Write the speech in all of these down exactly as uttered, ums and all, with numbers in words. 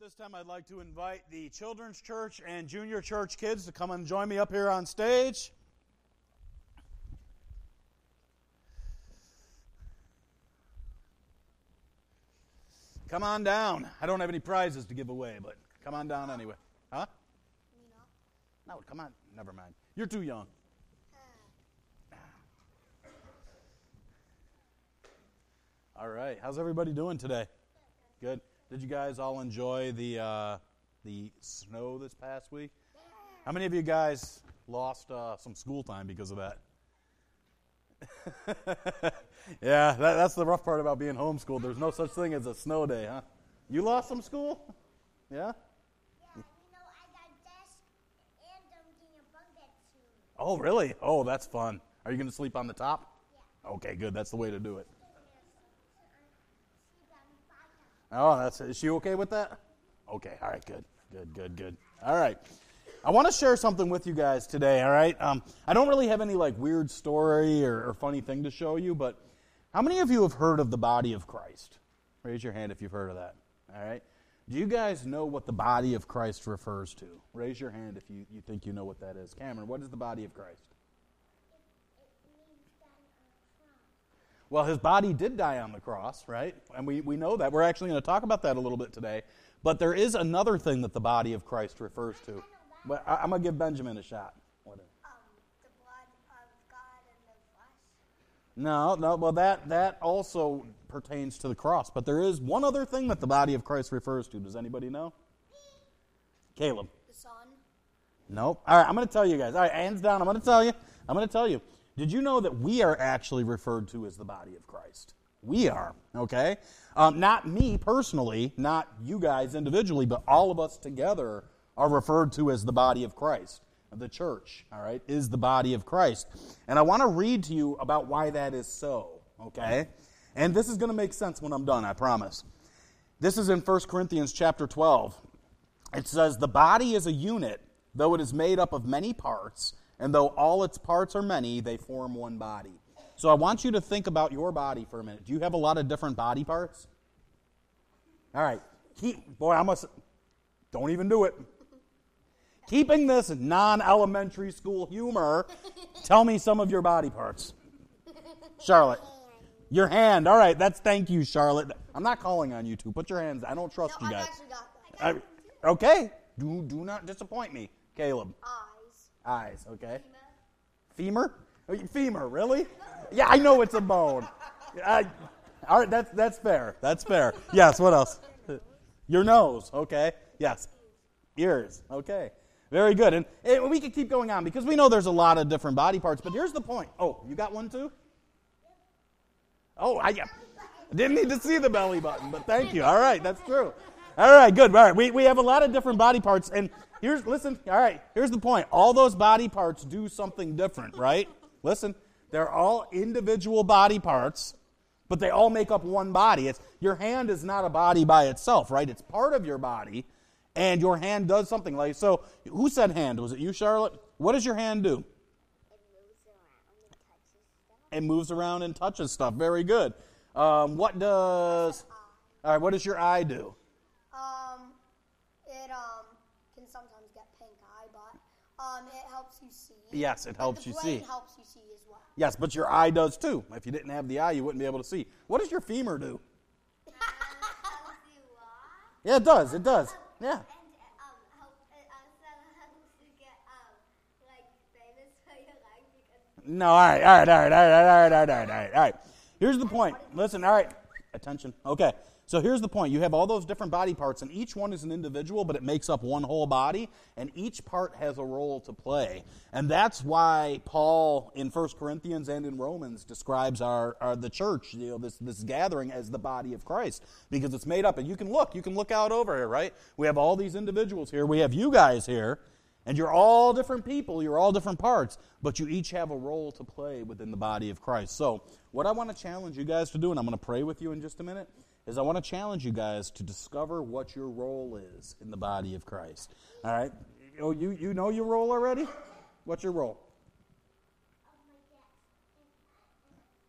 This time I'd like to invite the children's church and junior church kids to come and join me up here on stage. Come on down. I don't have any prizes to give away, but come on down anyway. Huh? No, come on. Never mind. You're too young. All right. How's everybody doing today? Good. Did you guys all enjoy the uh, the snow this past week? How many of you guys lost uh, some school time because of that? Yeah, that, that's the rough part about being homeschooled. There's no such thing as a snow day, huh? You lost some school? Yeah? Yeah, you know, I got desk and I'm getting a bunk bed soon. Oh, really? Oh, that's fun. Are you going to sleep on the top? Yeah. Okay, good. That's the way to do it. Oh, that's is she okay with that? Okay, all right, good, good, good, good. All right. I want to share something with you guys today, all right? Um, I don't really have any, like, weird story or, or funny thing to show you, but how many of you have heard of the body of Christ? Raise your hand if you've heard of that, all right? Do you guys know what the body of Christ refers to? Raise your hand if you, you think you know what that is. Cameron, what is the body of Christ? Well, his body did die on the cross, right? And we, we know that. We're actually going to talk about that a little bit today. But there is another thing that the body of Christ refers to. But I, I'm going to give Benjamin a shot. What is it? Um, the blood of God and the flesh. No, no. Well, that, that also pertains to the cross. But there is one other thing that the body of Christ refers to. Does anybody know? Caleb. The Son. Nope. All right, I'm going to tell you guys. All right, hands down, I'm going to tell you. I'm going to tell you. Did you know that we are actually referred to as the body of Christ? We are, okay? Um, not me personally, not you guys individually, but all of us together are referred to as the body of Christ. The church, all right, is the body of Christ. And I want to read to you about why that is so, okay? And this is going to make sense when I'm done, I promise. This is in First Corinthians chapter twelve. It says, "The body is a unit, though it is made up of many parts, and though all its parts are many, they form one body." So I want you to think about your body for a minute. Do you have a lot of different body parts? All right. Keep, boy, I must, don't even do it. Keeping this non-elementary school humor, tell me some of your body parts. Charlotte. Your hand. All right. That's, thank you, Charlotte. I'm not calling on you two. Put your hands. I don't trust No, you I've guys. actually got that. I got I, okay. Do, do not disappoint me. Caleb. eyes. Eyes, okay. Femur? Oh, Femur, really? Yeah, I know it's a bone. I, all right, that's that's fair. That's fair. Yes, what else? Your nose, okay. Yes. Ears, okay. Very good. And, and we could keep going on because we know there's a lot of different body parts, but here's the point. Oh, you got one too? Oh, I didn't need to see the belly button, but thank you. All right, that's true. All right, good. All right, we, we have a lot of different body parts, and here's, listen, all right, here's the point. All those body parts do something different, right? Listen, they're all individual body parts, but they all make up one body. It's, your hand is not a body by itself, right? It's part of your body, and your hand does something. Like, so, who said hand? Was it you, Charlotte? What does your hand do? It moves around and touches stuff. Very good. Um, what does, all right, what does your eye do? Um, it um can sometimes get pink eye, but um it helps you see. Yes, it helps the you brain see. helps you see as well. Yes, but your eye does too. If you didn't have the eye, you wouldn't be able to see. What does your femur do? Yeah, it does. It does. Yeah. No, all right, all right, all right, all right, all right, all right, all right, all right, all right. Here's the point. Listen, all right, attention. Okay, so here's the point. You have all those different body parts, and each one is an individual, but it makes up one whole body, and each part has a role to play. And that's why Paul in First Corinthians and in Romans describes our, our the church, you know, this, this gathering as the body of Christ, because it's made up. And you can look, you can look out over here, right? We have all these individuals here. We have you guys here. And you're all different people, you're all different parts, but you each have a role to play within the body of Christ. So what I want to challenge you guys to do, and I'm going to pray with you in just a minute, is I want to challenge you guys to discover what your role is in the body of Christ. All right? Oh, you, you know your role already? What's your role?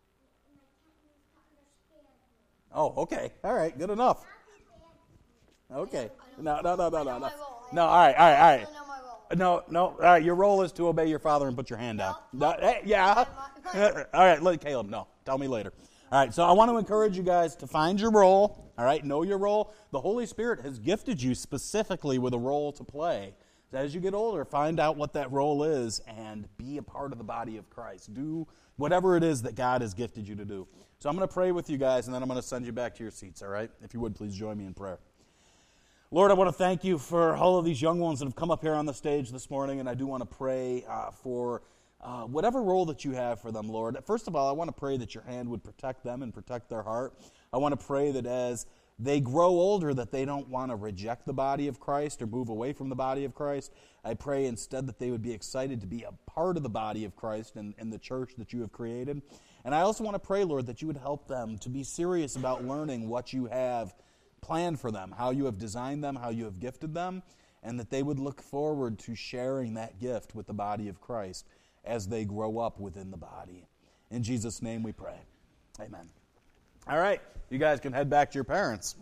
Oh, okay. All right, good enough. Okay. I No, no, no, no, I no, know no. my role. I No, all right, all right, all I right. don't know my role. No, no, all right, your role is to obey your father and put your hand down. No. No, hey, yeah. My- my- All right, let Caleb know. Tell me later. All right, so I want to encourage you guys to find your role, all right, know your role. The Holy Spirit has gifted you specifically with a role to play. So as you get older, find out what that role is and be a part of the body of Christ. Do whatever it is that God has gifted you to do. So I'm going to pray with you guys, and then I'm going to send you back to your seats, all right? If you would, please join me in prayer. Lord, I want to thank you for all of these young ones that have come up here on the stage this morning, and I do want to pray uh, for uh, whatever role that you have for them, Lord. First of all, I want to pray that your hand would protect them and protect their heart. I want to pray that as they grow older, that they don't want to reject the body of Christ or move away from the body of Christ. I pray instead that they would be excited to be a part of the body of Christ and, and the church that you have created. And I also want to pray, Lord, that you would help them to be serious about learning what you have planned for them, how you have designed them, how you have gifted them, and that they would look forward to sharing that gift with the body of Christ as they grow up within the body. In Jesus' name we pray. Amen. All right, you guys can head back to your parents.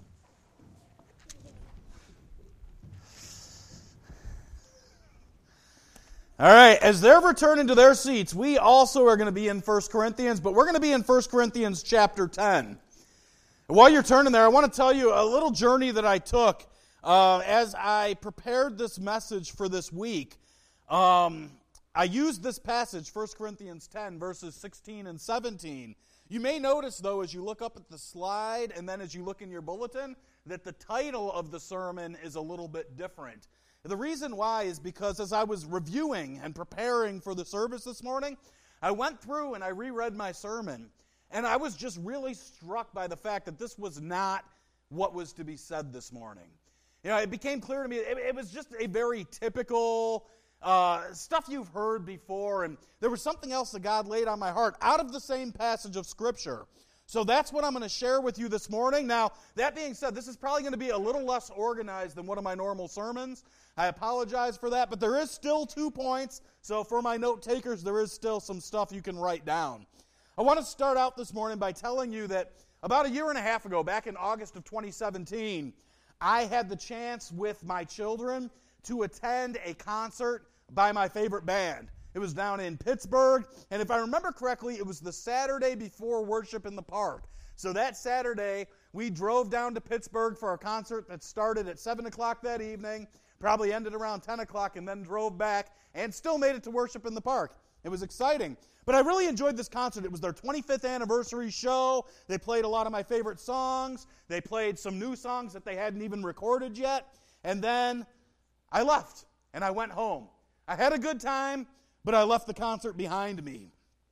All right, as they're returning to their seats, we also are going to be in First Corinthians, but we're going to be in First Corinthians chapter ten. While you're turning there, I want to tell you a little journey that I took uh, as I prepared this message for this week. Um, I used this passage, First Corinthians ten, verses sixteen and seventeen. You may notice, though, as you look up at the slide and then as you look in your bulletin, that the title of the sermon is a little bit different. The reason why is because as I was reviewing and preparing for the service this morning, I went through and I reread my sermon. And I was just really struck by the fact that this was not what was to be said this morning. You know, it became clear to me, it, it was just a very typical uh, stuff you've heard before, and there was something else that God laid on my heart out of the same passage of Scripture. So that's what I'm going to share with you this morning. Now, that being said, this is probably going to be a little less organized than one of my normal sermons. I apologize for that, but there is still two points, so for my note takers, there is still some stuff you can write down. I want to start out this morning by telling you that about a year and a half ago, back in August of twenty seventeen, I had the chance with my children to attend a concert by my favorite band. It was down in Pittsburgh, and if I remember correctly, it was the Saturday before worship in the park. So that Saturday, we drove down to Pittsburgh for a concert that started at seven o'clock that evening, probably ended around ten o'clock, and then drove back and still made it to worship in the park. It was exciting. But I really enjoyed this concert. It was their twenty-fifth anniversary show. They played a lot of my favorite songs. They played some new songs that they hadn't even recorded yet. And then I left, and I went home. I had a good time, but I left the concert behind me.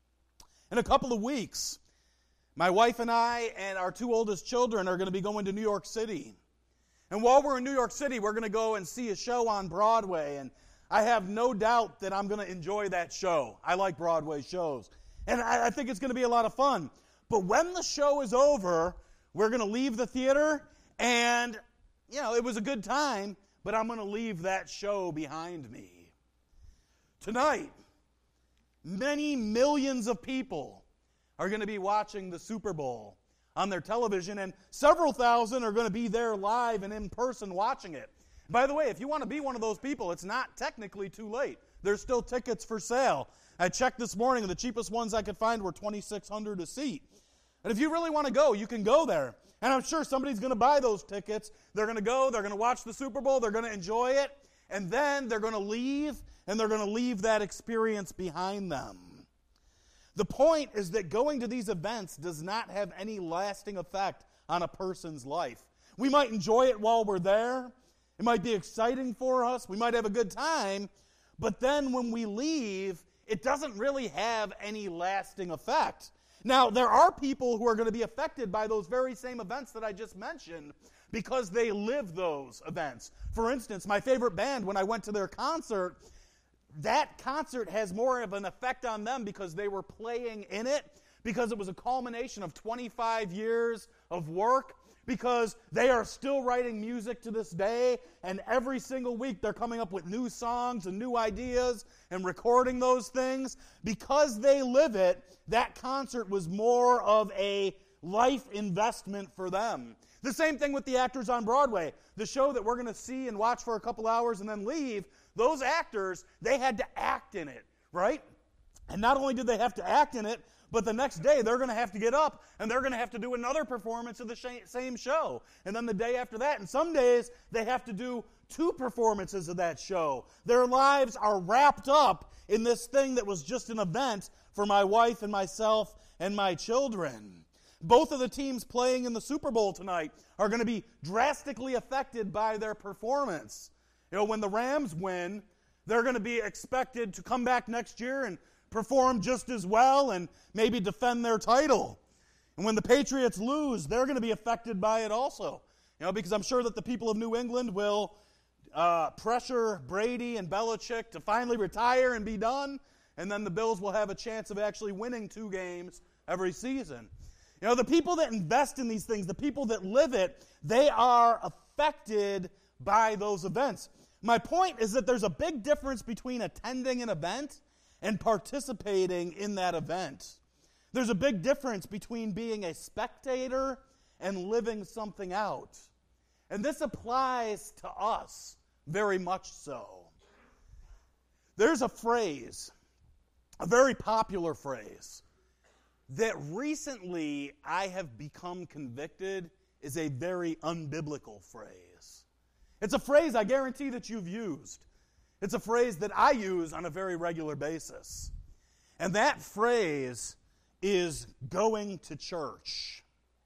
In a couple of weeks, my wife and I and our two oldest children are going to be going to New York City. And while we're in New York City, we're going to go and see a show on Broadway. And I have no doubt that I'm going to enjoy that show. I like Broadway shows. And I, I think it's going to be a lot of fun. But when the show is over, we're going to leave the theater. And, you know, it was a good time, but I'm going to leave that show behind me. Tonight, many millions of people are going to be watching the Super Bowl on their television, and several thousand are going to be there live and in person watching it. By the way, if you want to be one of those people, it's not technically too late. There's still tickets for sale. I checked this morning, and the cheapest ones I could find were twenty-six hundred dollars a seat. And if you really want to go, you can go there. And I'm sure somebody's going to buy those tickets. They're going to go, they're going to watch the Super Bowl, they're going to enjoy it, and then they're going to leave, and they're going to leave that experience behind them. The point is that going to these events does not have any lasting effect on a person's life. We might enjoy it while we're there. It might be exciting for us. We might have a good time. But then when we leave, it doesn't really have any lasting effect. Now, there are people who are going to be affected by those very same events that I just mentioned because they live those events. For instance, my favorite band, when I went to their concert, that concert has more of an effect on them because they were playing in it, because it was a culmination of twenty-five years of work, because they are still writing music to this day, and every single week they're coming up with new songs and new ideas and recording those things. Because they live it, that concert was more of a life investment for them. The same thing with the actors on Broadway. The show that we're going to see and watch for a couple hours and then leave, those actors, they had to act in it, right? And not only did they have to act in it, but the next day they're going to have to get up and they're going to have to do another performance of the same show. And then the day after that, and some days they have to do two performances of that show. Their lives are wrapped up in this thing that was just an event for my wife and myself and my children. Both of the teams playing in the Super Bowl tonight are going to be drastically affected by their performance. You know, when the Rams win, they're going to be expected to come back next year and perform just as well and maybe defend their title. And when the Patriots lose, they're going to be affected by it also. You know, because I'm sure that the people of New England will uh, pressure Brady and Belichick to finally retire and be done, and then the Bills will have a chance of actually winning two games every season. You know, the people that invest in these things, the people that live it, they are affected by those events. My point is that there's a big difference between attending an event and participating in that event. There's a big difference between being a spectator and living something out. And this applies to us very much so. There's a phrase, a very popular phrase, that recently I have become convicted is a very unbiblical phrase. It's a phrase I guarantee that you've used. It's a phrase that I use on a very regular basis. And that phrase is going to church.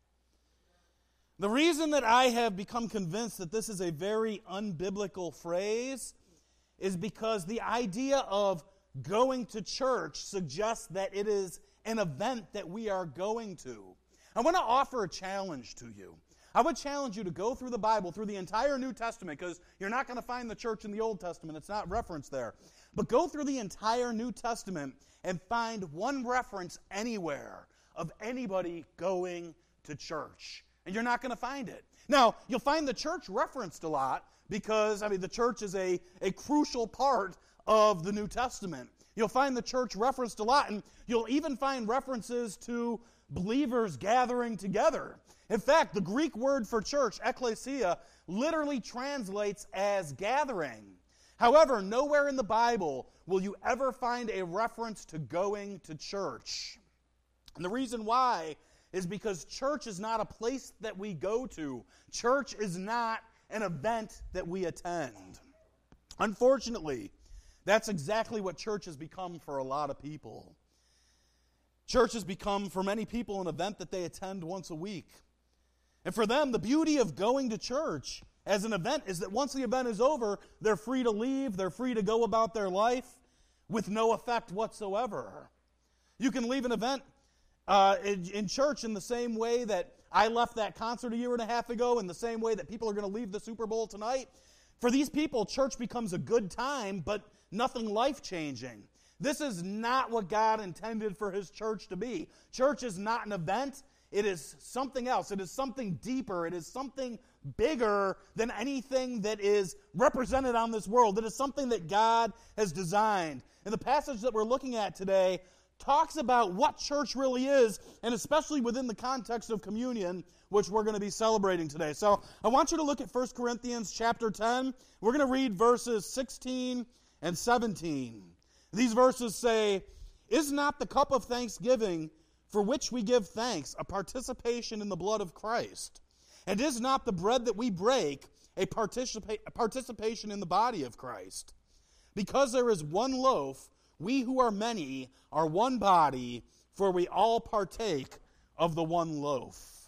The reason that I have become convinced that this is a very unbiblical phrase is because the idea of going to church suggests that it is an event that we are going to. I want to offer a challenge to you. I would challenge you to go through the Bible, through the entire New Testament, because you're not going to find the church in the Old Testament. It's not referenced there. But go through the entire New Testament and find one reference anywhere of anybody going to church. And you're not going to find it. Now, you'll find the church referenced a lot because, I mean, the church is a, a crucial part of the New Testament. You'll find the church referenced a lot, and you'll even find references to believers gathering together. In fact, the Greek word for church, ekklesia, literally translates as gathering. However, nowhere in the Bible will you ever find a reference to going to church. And the reason why is because church is not a place that we go to. Church is not an event that we attend. Unfortunately, that's exactly what church has become for a lot of people. Church has become, for many people, an event that they attend once a week. And for them, the beauty of going to church as an event is that once the event is over, they're free to leave, they're free to go about their life with no effect whatsoever. You can leave an event uh, in, in church in the same way that I left that concert a year and a half ago, in the same way that people are going to leave the Super Bowl tonight. For these people, church becomes a good time, but nothing life-changing. This is not what God intended for His church to be. Church is not an event. It is something else. It is something deeper. It is something bigger than anything that is represented on this world. It is something that God has designed. And the passage that we're looking at today talks about what church really is, and especially within the context of communion, which we're going to be celebrating today. So I want you to look at First Corinthians chapter ten. We're going to read verses sixteen and seventeen. These verses say, "Is not the cup of thanksgiving for which we give thanks a participation in the blood of Christ? And is not the bread that we break a, participa- a participation in the body of Christ? Because there is one loaf, we who are many are one body, for we all partake of the one loaf."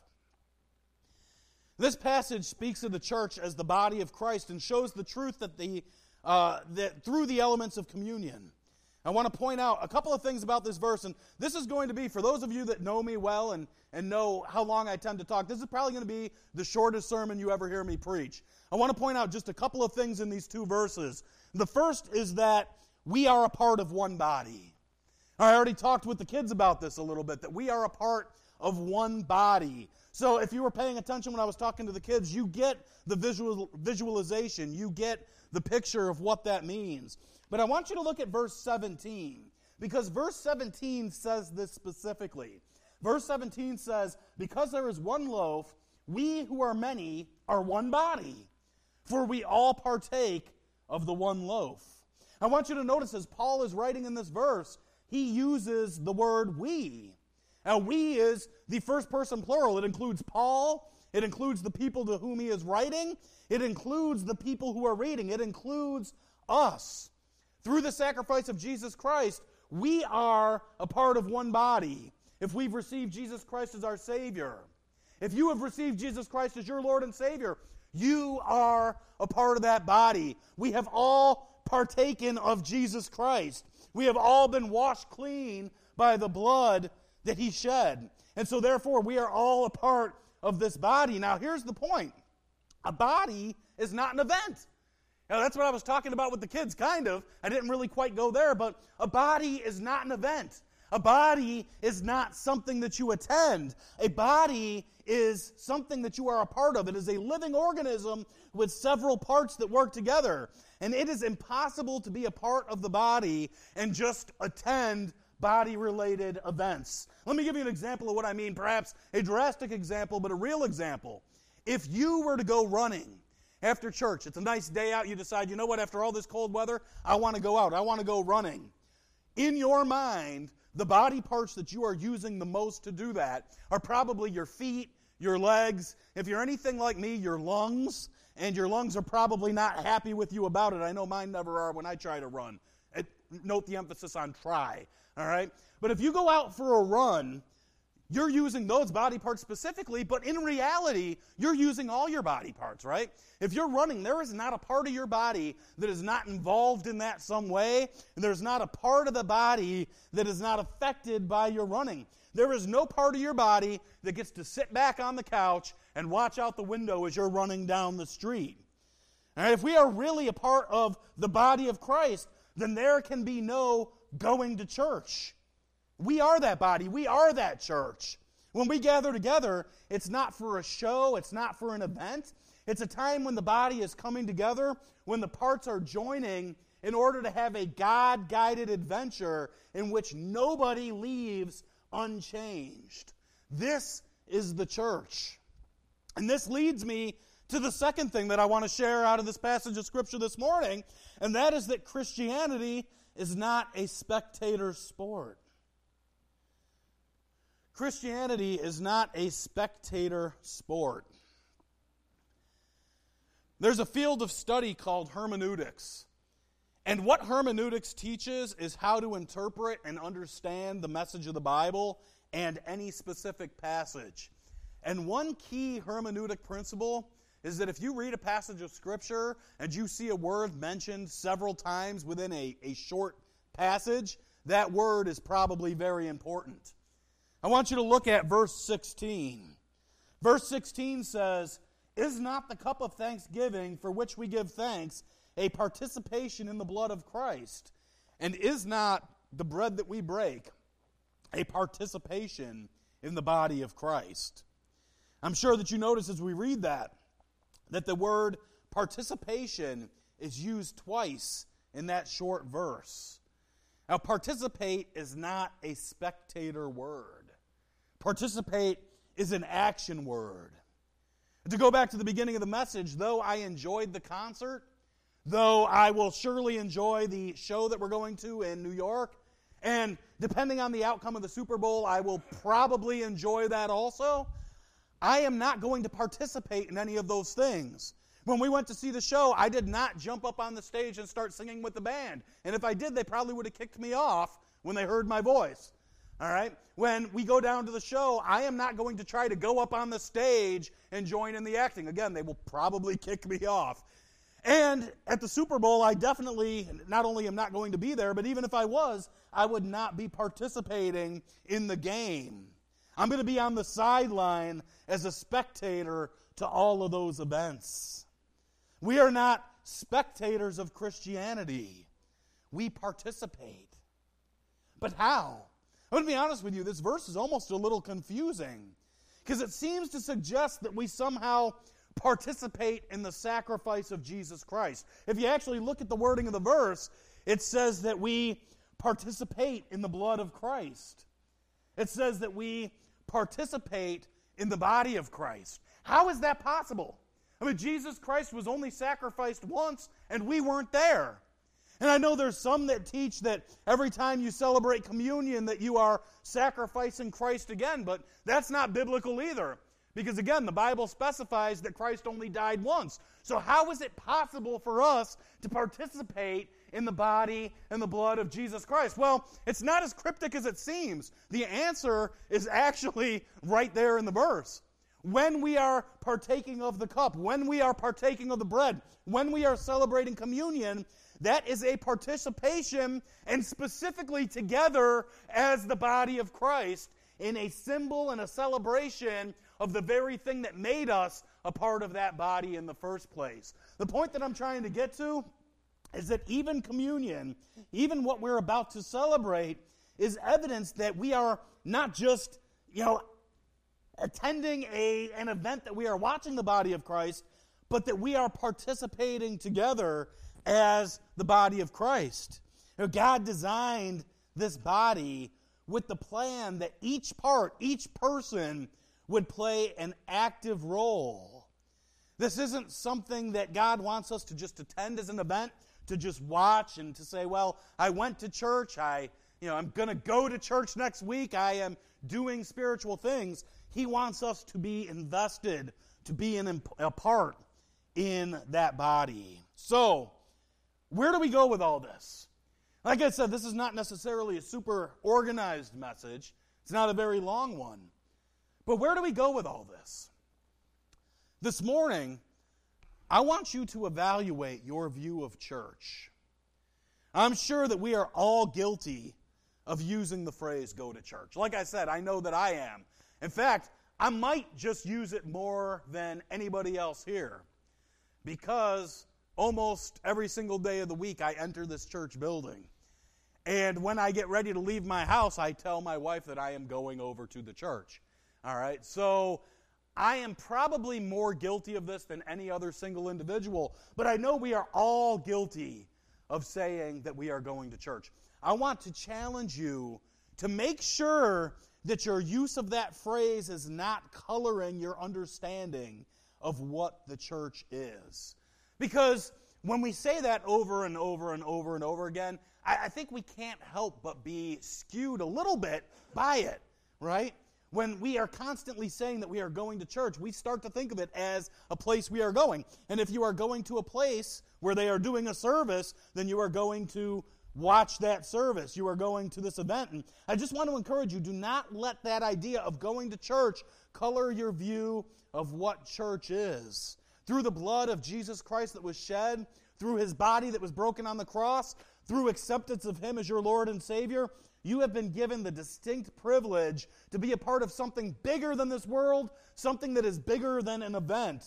This passage speaks of the church as the body of Christ and shows the truth that the uh, that through the elements of communion. I want to point out a couple of things about this verse, and this is going to be, for those of you that know me well and, and know how long I tend to talk, this is probably going to be the shortest sermon you ever hear me preach. I want to point out just a couple of things in these two verses. The first is that we are a part of one body. I already talked with the kids about this a little bit, that we are a part of one body. So if you were paying attention when I was talking to the kids, you get the visual visualization, you get the picture of what that means. But I want you to look at verse seventeen, because verse seventeen says this specifically. Verse seventeen says, "Because there is one loaf, we who are many are one body, for we all partake of the one loaf. I want you to notice as Paul is writing in this verse, he uses the word we. Now, we is the first person plural. It includes Paul. It includes the people to whom he is writing. It includes the people who are reading. It includes us. Through the sacrifice of Jesus Christ, we are a part of one body if we've received Jesus Christ as our Savior. If you have received Jesus Christ as your Lord and Savior, you are a part of that body. We have all partaken of Jesus Christ. We have all been washed clean by the blood that he shed. And so therefore, we are all a part of this body. Now, here's the point. A body is not an event. Now, that's what I was talking about with the kids, kind of. I didn't really quite go there, but a body is not an event. A body is not something that you attend. A body is something that you are a part of. It is a living organism with several parts that work together. And it is impossible to be a part of the body and just attend body-related events. Let me give you an example of what I mean, perhaps a drastic example, but a real example. If you were to go running after church, it's a nice day out, you decide, you know what, after all this cold weather, I want to go out, I want to go running. In your mind, the body parts that you are using the most to do that are probably your feet, your legs, if you're anything like me, your lungs, and your lungs are probably not happy with you about it. I know mine never are when I try to run. It, note the emphasis on try, all right? But if you go out for a run, you're using those body parts specifically, but in reality, you're using all your body parts, right? If you're running, there is not a part of your body that is not involved in that some way, and there's not a part of the body that is not affected by your running. There is no part of your body that gets to sit back on the couch and watch out the window as you're running down the street. And if we are really a part of the body of Christ, then there can be no going to church. We are that body. We are that church. When we gather together, it's not for a show. It's not for an event. It's a time when the body is coming together, when the parts are joining in order to have a God-guided adventure in which nobody leaves unchanged. This is the church. And this leads me to the second thing that I want to share out of this passage of Scripture this morning, and that is that Christianity is not a spectator sport. Christianity is not a spectator sport. There's a field of study called hermeneutics. And what hermeneutics teaches is how to interpret and understand the message of the Bible and any specific passage. And one key hermeneutic principle is that if you read a passage of Scripture and you see a word mentioned several times within a, a short passage, that word is probably very important. I want you to look at verse sixteen. Verse sixteen says, "Is not the cup of thanksgiving for which we give thanks a participation in the blood of Christ? And is not the bread that we break a participation in the body of Christ?" I'm sure that you notice as we read that, that the word participation is used twice in that short verse. Now, participate is not a spectator word. Participate is an action word. To go back to the beginning of the message, though I enjoyed the concert, though I will surely enjoy the show that we're going to in New York, and depending on the outcome of the Super Bowl, I will probably enjoy that also, I am not going to participate in any of those things. When we went to see the show, I did not jump up on the stage and start singing with the band. And if I did, they probably would have kicked me off when they heard my voice. All right? When we go down to the show, I am not going to try to go up on the stage and join in the acting. Again, they will probably kick me off. And at the Super Bowl, I definitely not only am not going to be there, but even if I was, I would not be participating in the game. I'm going to be on the sideline as a spectator to all of those events. We are not spectators of Christianity. We participate. But how? I'm going to be honest with you, this verse is almost a little confusing because it seems to suggest that we somehow participate in the sacrifice of Jesus Christ. If you actually look at the wording of the verse, it says that we participate in the blood of Christ. It says that we participate in the body of Christ. How is that possible? I mean, Jesus Christ was only sacrificed once, and we weren't there. And I know there's some that teach that every time you celebrate communion that you are sacrificing Christ again, but that's not biblical either. Because again, the Bible specifies that Christ only died once. So how is it possible for us to participate in the body and the blood of Jesus Christ? Well, it's not as cryptic as it seems. The answer is actually right there in the verse. When we are partaking of the cup, when we are partaking of the bread, when we are celebrating communion, that is a participation, and specifically together as the body of Christ, in a symbol and a celebration of the very thing that made us a part of that body in the first place. The point that I'm trying to get to is that even communion, even what we're about to celebrate, is evidence that we are not just, you know, attending a, an event that we are watching the body of Christ, but that we are participating together as the body of Christ. You know, God designed this body with the plan that each part, each person would play an active role. This isn't something that God wants us to just attend as an event, to just watch and to say, well, I went to church, I, you know, I'm going to go to church next week, I am doing spiritual things. He wants us to be invested, to be an, a part in that body. So, where do we go with all this? Like I said, this is not necessarily a super organized message. It's not a very long one. But where do we go with all this? This morning, I want you to evaluate your view of church. I'm sure that we are all guilty of using the phrase go to church. Like I said, I know that I am. In fact, I might just use it more than anybody else here, because almost every single day of the week I enter this church building. And when I get ready to leave my house, I tell my wife that I am going over to the church. All right, so I am probably more guilty of this than any other single individual, but I know we are all guilty of saying that we are going to church. I want to challenge you to make sure that your use of that phrase is not coloring your understanding of what the church is. Because when we say that over and over and over and over again, I, I think we can't help but be skewed a little bit by it, right? When we are constantly saying that we are going to church, we start to think of it as a place we are going. And if you are going to a place where they are doing a service, then you are going to watch that service. You are going to this event. And I just want to encourage you, do not let that idea of going to church color your view of what church is. Through the blood of Jesus Christ that was shed, through his body that was broken on the cross, through acceptance of him as your Lord and Savior, you have been given the distinct privilege to be a part of something bigger than this world, something that is bigger than an event.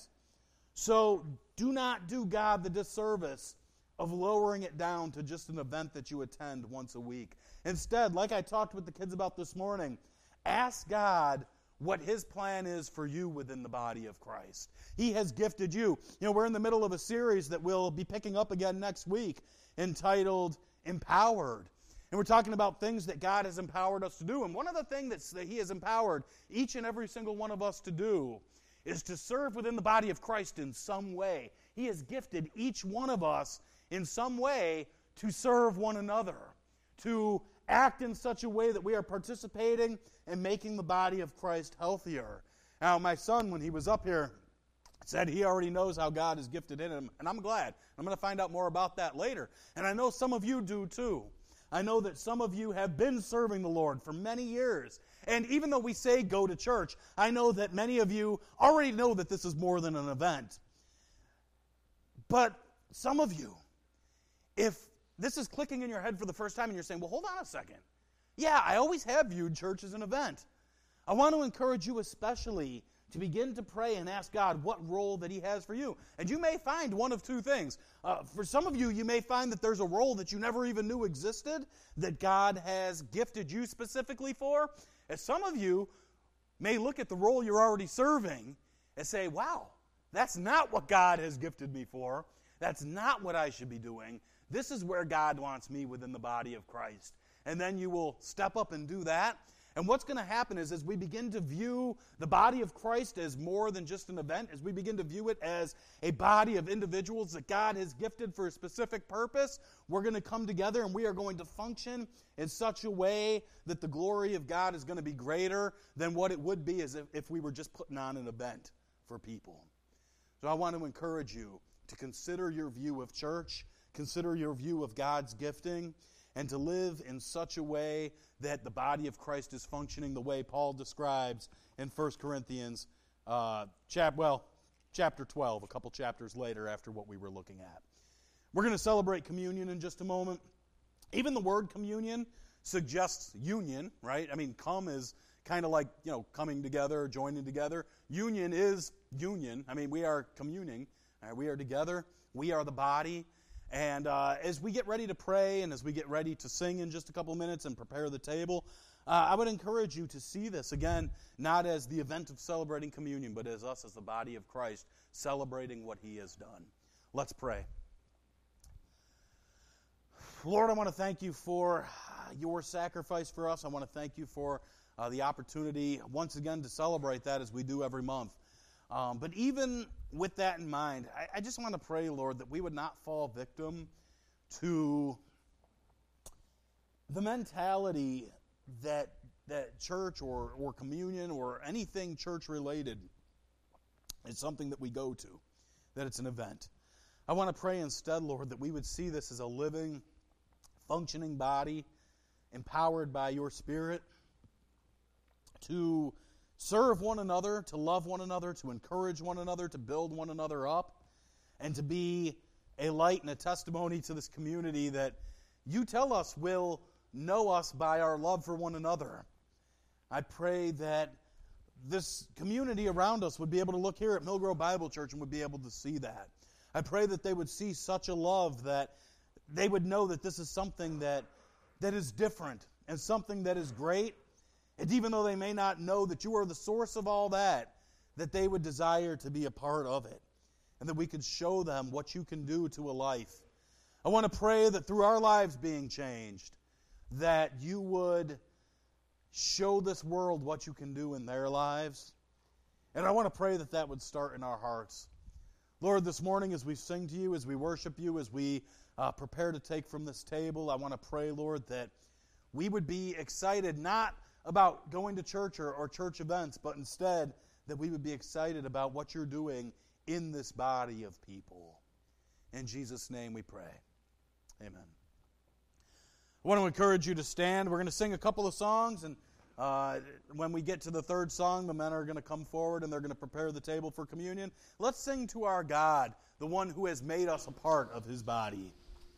So do not do God the disservice of lowering it down to just an event that you attend once a week. Instead, like I talked with the kids about this morning, ask God what his plan is for you within the body of Christ. He has gifted you. You know, we're in the middle of a series that we'll be picking up again next week entitled Empowered. And we're talking about things that God has empowered us to do. And one of the things that he has empowered each and every single one of us to do is to serve within the body of Christ in some way. He has gifted each one of us in some way to serve one another, to act in such a way that we are participating in making the body of Christ healthier. Now, my son, when he was up here, said he already knows how God has gifted in him, and I'm glad. I'm going to find out more about that later. And I know some of you do too. I know that some of you have been serving the Lord for many years. And even though we say go to church, I know that many of you already know that this is more than an event. But some of you, if this is clicking in your head for the first time and you're saying, well, hold on a second. Yeah, I always have viewed church as an event. I want to encourage you especially to begin to pray and ask God what role that he has for you. And you may find one of two things. Uh, for some of you, you may find that there's a role that you never even knew existed that God has gifted you specifically for. And some of you may look at the role you're already serving and say, wow, that's not what God has gifted me for. That's not what I should be doing. This is where God wants me within the body of Christ. And then you will step up and do that. And what's going to happen is as we begin to view the body of Christ as more than just an event, as we begin to view it as a body of individuals that God has gifted for a specific purpose, we're going to come together and we are going to function in such a way that the glory of God is going to be greater than what it would be as if, if we were just putting on an event for people. So I want to encourage you to consider your view of church, consider your view of God's gifting, and to live in such a way that the body of Christ is functioning the way Paul describes in First Corinthians uh, chap, well, chapter twelve, a couple chapters later after what we were looking at. We're going to celebrate communion in just a moment. Even the word communion suggests union, right? I mean, come is kind of like, you know, coming together, joining together. Union is union. I mean, we are communing. Right? We are together. We are the body. And uh, as we get ready to pray and as we get ready to sing in just a couple minutes and prepare the table, uh, I would encourage you to see this, again, not as the event of celebrating communion, but as us, as the body of Christ, celebrating what He has done. Let's pray. Lord, I want to thank You for Your sacrifice for us. I want to thank You for uh, the opportunity once again to celebrate that as we do every month. Um, but even with that in mind, I, I just want to pray, Lord, that we would not fall victim to the mentality that that church or, or communion or anything church-related is something that we go to, that it's an event. I want to pray instead, Lord, that we would see this as a living, functioning body, empowered by Your Spirit, to serve one another, to love one another, to encourage one another, to build one another up, and to be a light and a testimony to this community that You tell us will know us by our love for one another. I pray that this community around us would be able to look here at Mill Grove Bible Church and would be able to see that. I pray that they would see such a love that they would know that this is something that, that is different and something that is great. And even though they may not know that You are the source of all that, that they would desire to be a part of it. And that we could show them what You can do to a life. I want to pray that through our lives being changed, that You would show this world what You can do in their lives. And I want to pray that that would start in our hearts. Lord, this morning as we sing to You, as we worship You, as we uh, prepare to take from this table, I want to pray, Lord, that we would be excited not about going to church or, or church events, but instead that we would be excited about what You're doing in this body of people. In Jesus' name we pray. Amen. I want to encourage you to stand. We're going to sing a couple of songs, and uh, when we get to the third song, the men are going to come forward and they're going to prepare the table for communion. Let's sing to our God, the one who has made us a part of His body.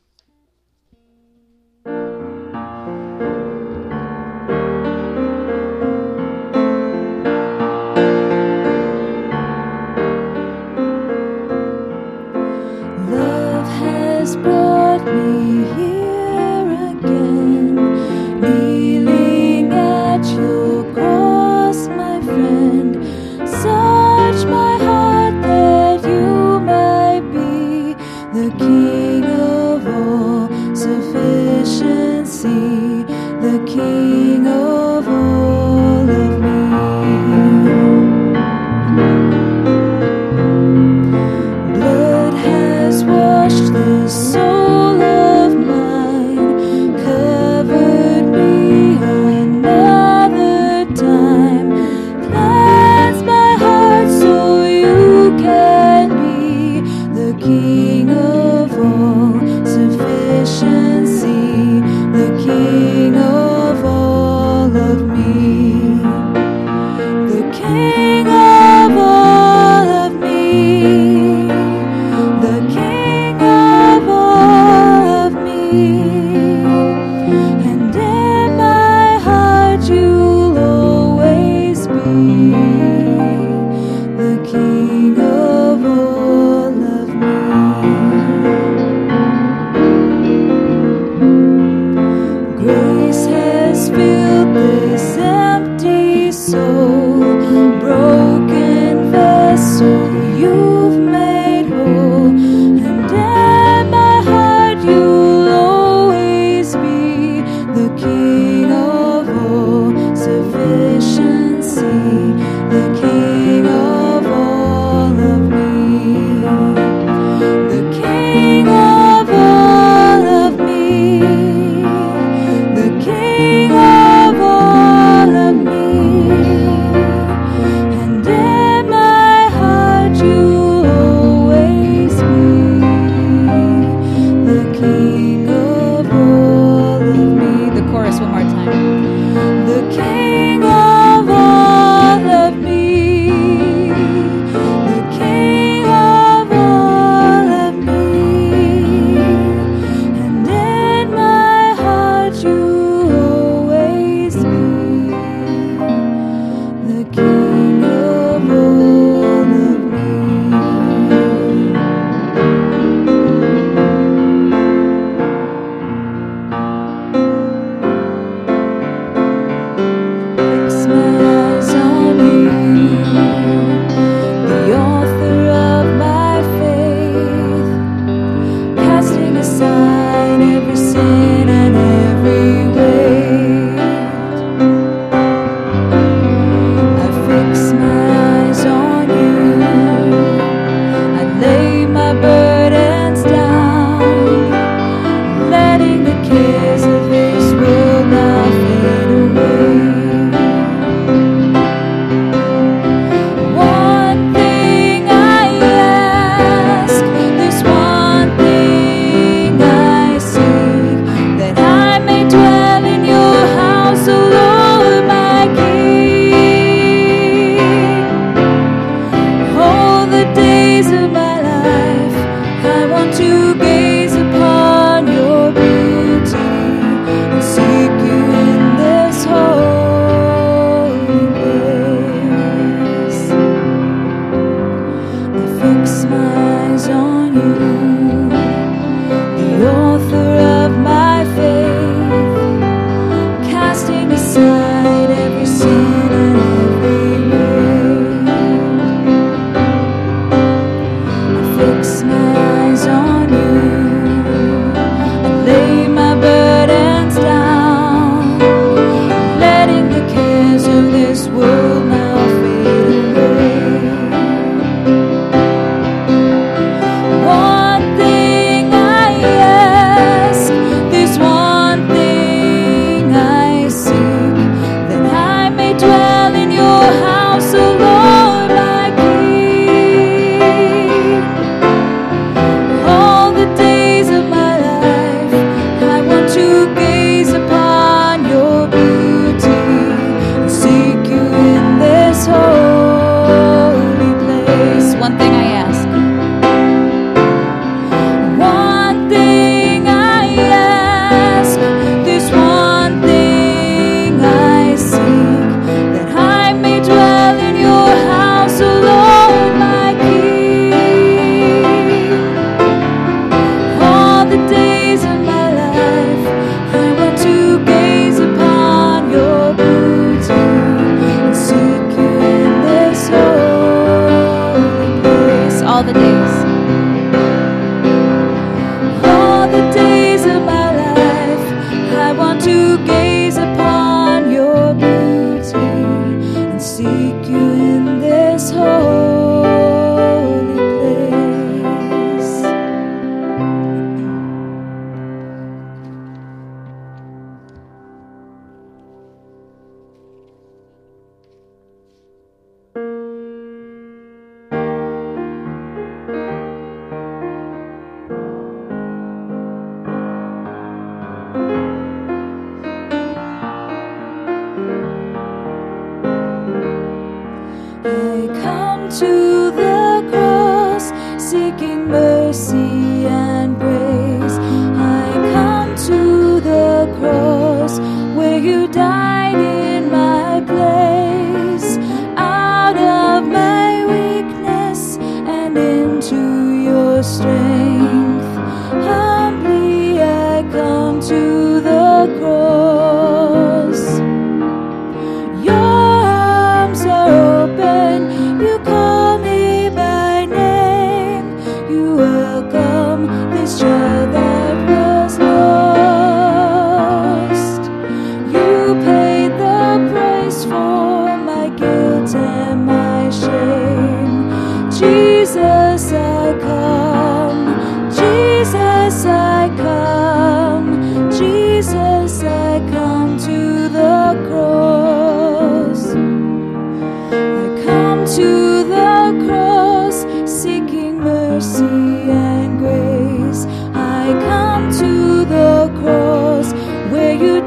Love has brought me here again, kneeling at Your cross, my friend. Search my heart that You might be the King of all sufficiency, the King of all of me. Blood has washed the soul of mine, covered me another time. Cleanse my heart so You can be the King of all sufficiency, the King of all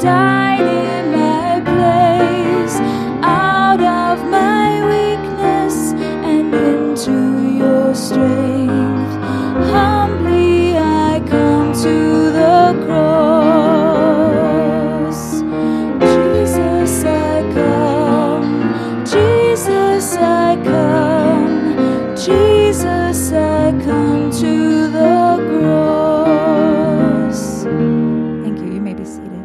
died in my place. Out of my weakness and into your strength, humbly I come to the cross. Jesus, I come. Jesus, I come. Jesus, I come to the cross. Thank you. You may be seated.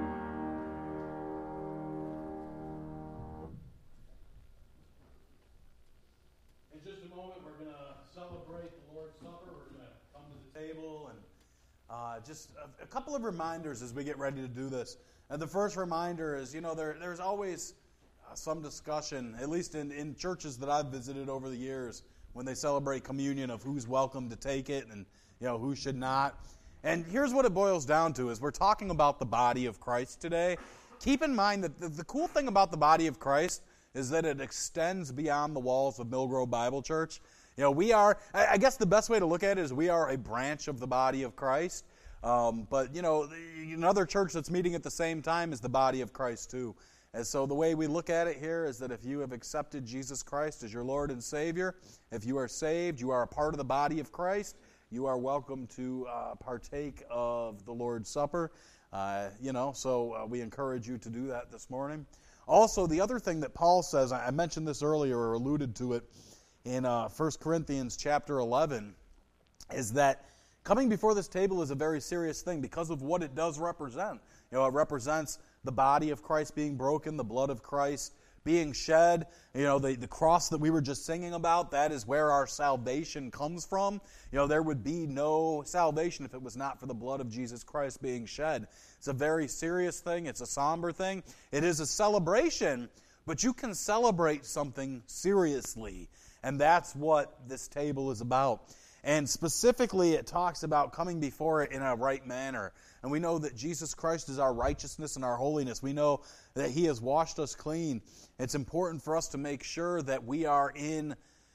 In just a moment, we're going to celebrate the Lord's Supper. We're going to come to the table and uh, just a, a couple of reminders as we get ready to do this. And the first reminder is, you know, there there's always uh, some discussion, at least in, in churches that I've visited over the years, when they celebrate communion, of who's welcome to take it and, you know, who should not. And here's what it boils down to, is we're talking about the body of Christ today. Keep in mind that the, the cool thing about the body of Christ is that it extends beyond the walls of Mill Grove Bible Church. You know, we are, I, I guess the best way to look at it is we are a branch of the body of Christ. Um, but, you know, another church that's meeting at the same time is the body of Christ too. And so the way we look at it here is that if you have accepted Jesus Christ as your Lord and Savior, if you are saved, you are a part of the body of Christ, you are welcome to uh, partake of the Lord's Supper. Uh, you know, so uh, we encourage you to do that this morning. Also, the other thing that Paul says, I mentioned this earlier or alluded to it in uh, First Corinthians chapter eleven, is that coming before this table is a very serious thing because of what it does represent. You know, it represents the body of Christ being broken, the blood of Christ being shed. You know, the, the cross that we were just singing about, that is where our salvation comes from. You know, there would be no salvation if it was not for the blood of Jesus Christ being shed. It's a very serious thing. It's a somber thing. It is a celebration, but you can celebrate something seriously. And that's what this table is about. And specifically, it talks about coming before it in a right manner. And we know that Jesus Christ is our righteousness and our holiness. We know that He has washed us clean. It's important for us to make sure that we are in,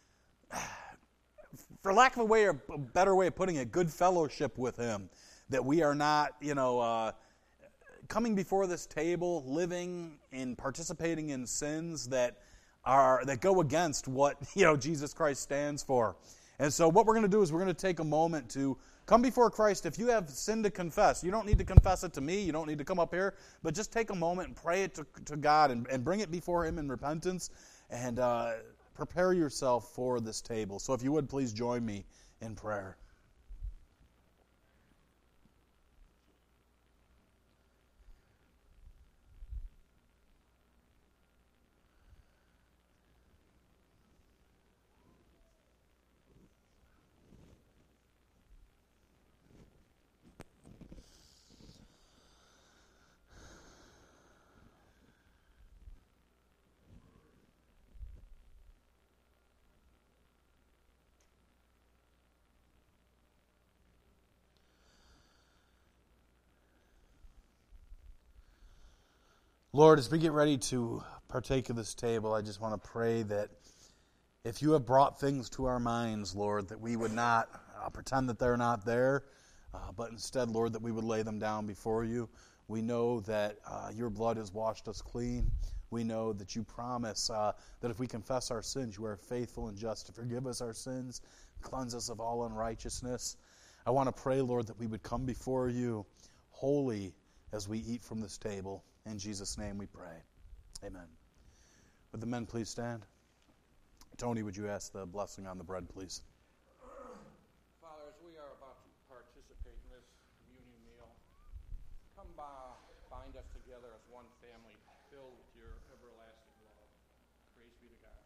for lack of a way or a better way of putting it, good fellowship with Him. That we are not, you know, uh, coming before this table, living and participating in sins that are that go against what, you know, Jesus Christ stands for. And so what we're going to do is we're going to take a moment to come before Christ. If you have sin to confess, you don't need to confess it to me. You don't need to come up here. But just take a moment and pray it to, to God and, and bring it before Him in repentance. And uh, prepare yourself for this table. So if you would, please join me in prayer. Lord, as we get ready to partake of this table, I just want to pray that if you have brought things to our minds, Lord, that we would not uh, pretend that they're not there, uh, but instead, Lord, that we would lay them down before you. We know that uh, your blood has washed us clean. We know that you promise uh, that if we confess our sins, you are faithful and just to forgive us our sins, cleanse us of all unrighteousness. I want to pray, Lord, that we would come before you holy as we eat from this table. In Jesus' name we pray. Amen. Would the men please stand? Tony, would you ask the blessing on the bread, please? Father, as we are about to participate in this communion meal, come by, bind us together as one family, filled with your everlasting love. Praise be to God.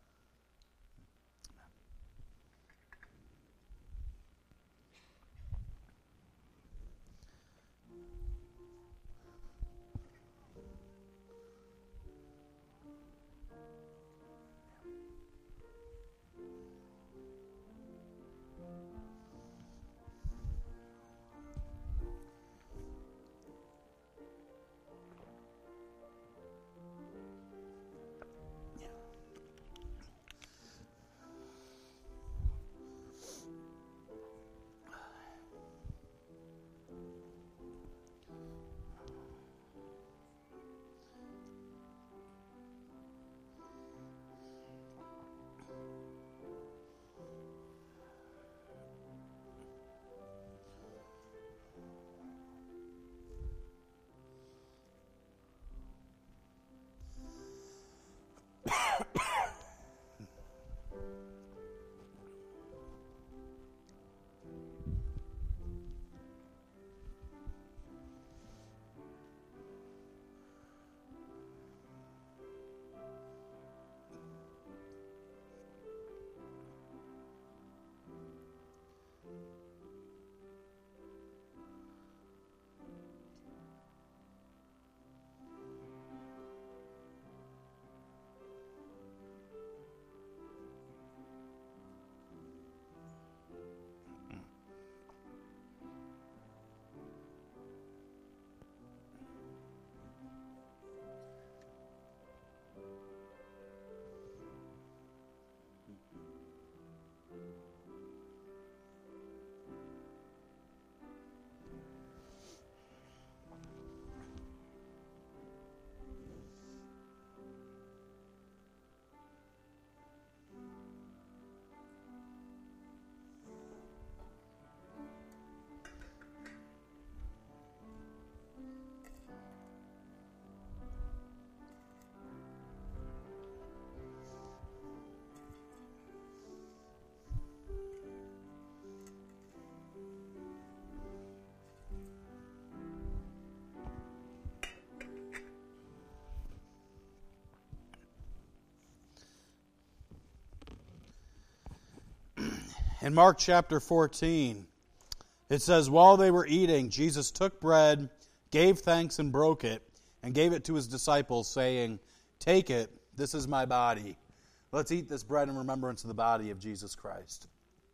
In Mark chapter fourteen, it says, while they were eating, Jesus took bread, gave thanks and broke it, and gave it to his disciples, saying, take it, this is my body. Let's eat this bread in remembrance of the body of Jesus Christ.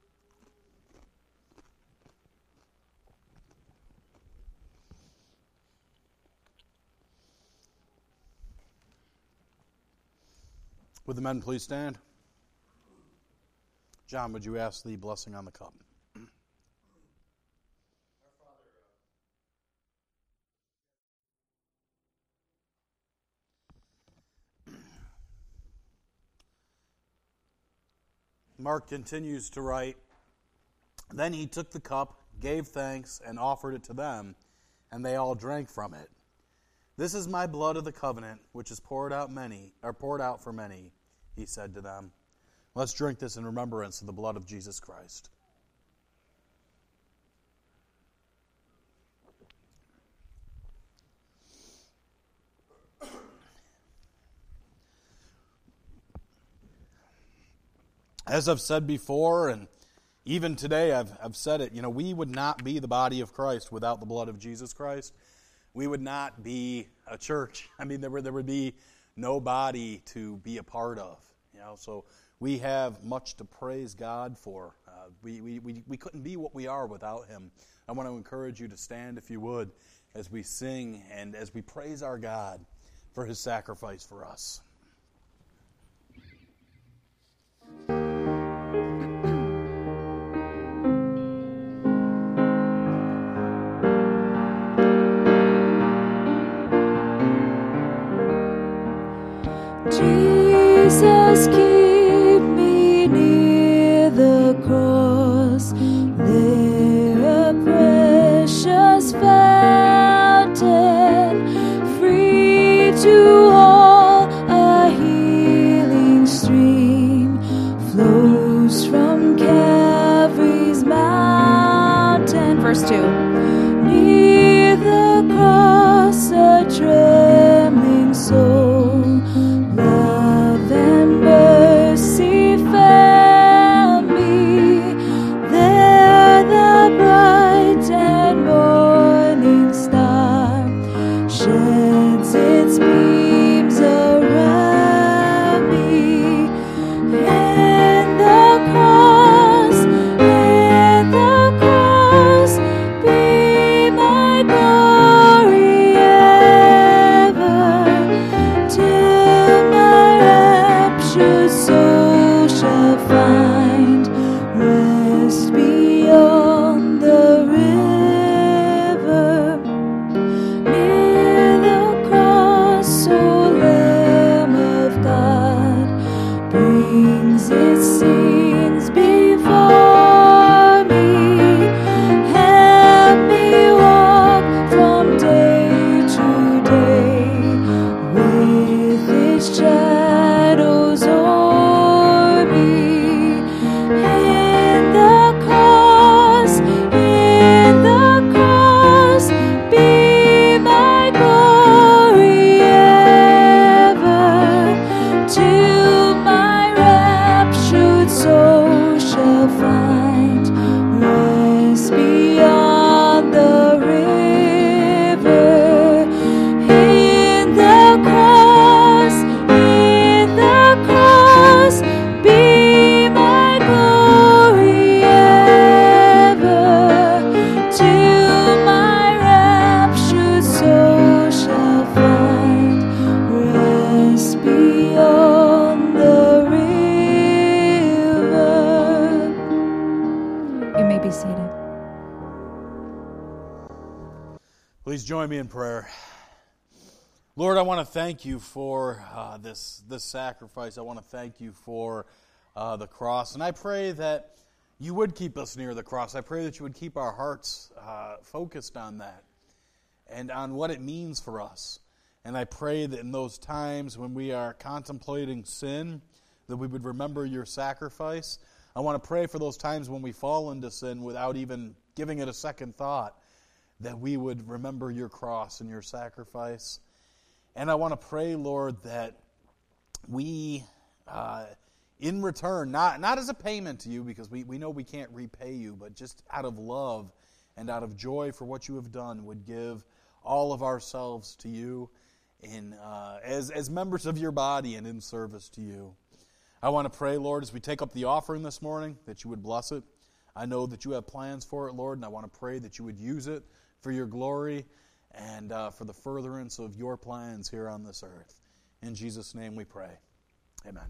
Would the men please stand? John, would you ask the blessing on the cup? Mark continues to write, then he took the cup, gave thanks, and offered it to them, and they all drank from it. This is my blood of the covenant, which is poured out many, or poured out for many, he said to them. Let's drink this in remembrance of the blood of Jesus Christ. As I've said before, and even today I've, I've said it, you know, we would not be the body of Christ without the blood of Jesus Christ. We would not be a church. I mean, there would, there would be no body to be a part of. You know, so we have much to praise God for. Uh, we, we, we, we couldn't be what we are without him. I want to encourage you to stand, if you would, as we sing and as we praise our God for his sacrifice for us. Jesus, keep me near the cross, there a precious fountain, free to all, a healing stream flows from Calvary's mountain. Verse two. Near the cross, a trembling soul, Please join me in prayer. Lord, I want to thank you for uh, this, this sacrifice. I want to thank you for uh, the cross. And I pray that you would keep us near the cross. I pray that you would keep our hearts uh, focused on that and on what it means for us. And I pray that in those times when we are contemplating sin, that we would remember your sacrifice. I want to pray for those times when we fall into sin without even giving it a second thought, that we would remember your cross and your sacrifice. And I want to pray, Lord, that we, uh, in return, not, not as a payment to you, because we, we know we can't repay you, but just out of love and out of joy for what you have done, would give all of ourselves to you in uh, as, as members of your body and in service to you. I want to pray, Lord, as we take up the offering this morning, that you would bless it. I know that you have plans for it, Lord, and I want to pray that you would use it for your glory and uh, for the furtherance of your plans here on this earth. In Jesus' name we pray. Amen.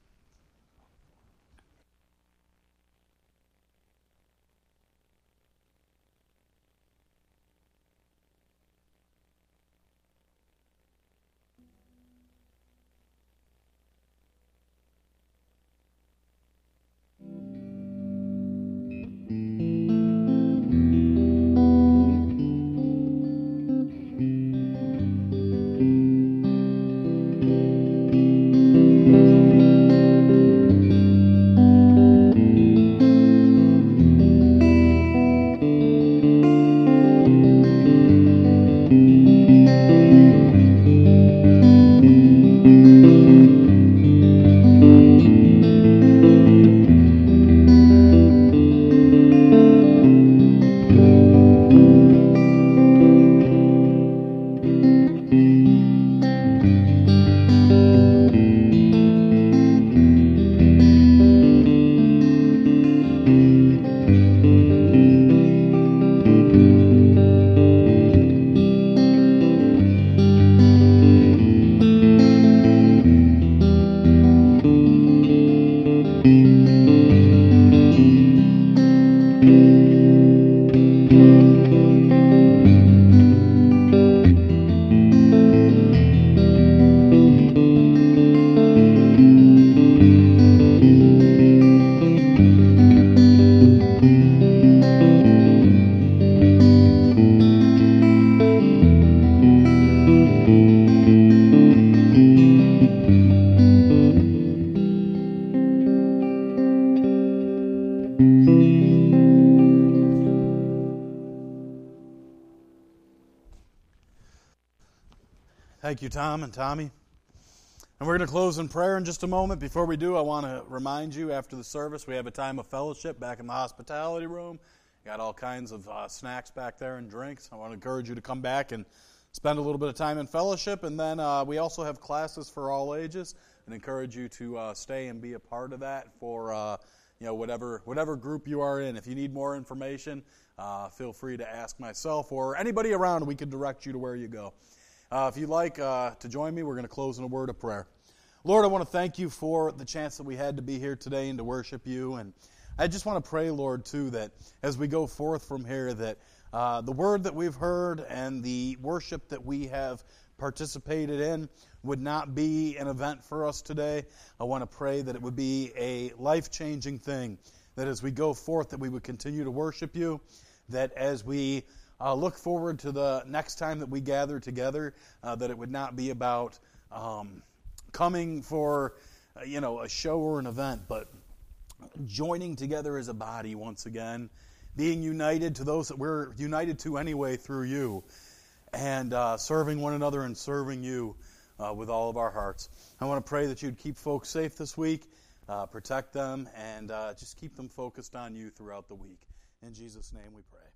Thank you, Tom and Tommy. And we're going to close in prayer in just a moment. Before we do, I want to remind you, after the service, we have a time of fellowship back in the hospitality room. Got all kinds of uh, snacks back there and drinks. I want to encourage you to come back and spend a little bit of time in fellowship. And then uh, we also have classes for all ages, and encourage you to uh, stay and be a part of that for uh, you know whatever whatever group you are in. If you need more information, uh, feel free to ask myself or anybody around. We can direct you to where you go. Uh, if you'd like uh, to join me, we're going to close in a word of prayer. Lord, I want to thank you for the chance that we had to be here today and to worship you. And I just want to pray, Lord, too, that as we go forth from here, that uh, the word that we've heard and the worship that we have participated in would not be an event for us today. I want to pray that it would be a life-changing thing, that as we go forth, that we would continue to worship you, that as we Uh, look forward to the next time that we gather together, uh, that it would not be about um, coming for, uh, you know, a show or an event, but joining together as a body once again, being united to those that we're united to anyway through you, and uh, serving one another and serving you uh, with all of our hearts. I want to pray that you'd keep folks safe this week, uh, protect them, and uh, just keep them focused on you throughout the week. In Jesus' name we pray.